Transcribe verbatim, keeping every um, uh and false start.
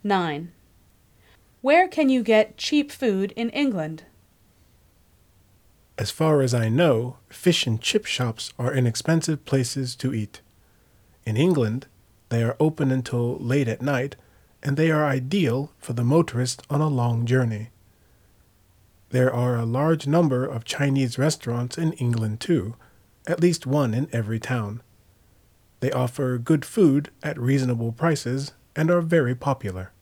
nine. Where can you get cheap food in England? As far as I know, fish and chip shops are inexpensive places to eat. In England, they are open until late at night, and they are ideal for the motorist on a long journey. There are a large number of Chinese restaurants in England too, at least one in every town. They offer good food at reasonable prices and are very popular.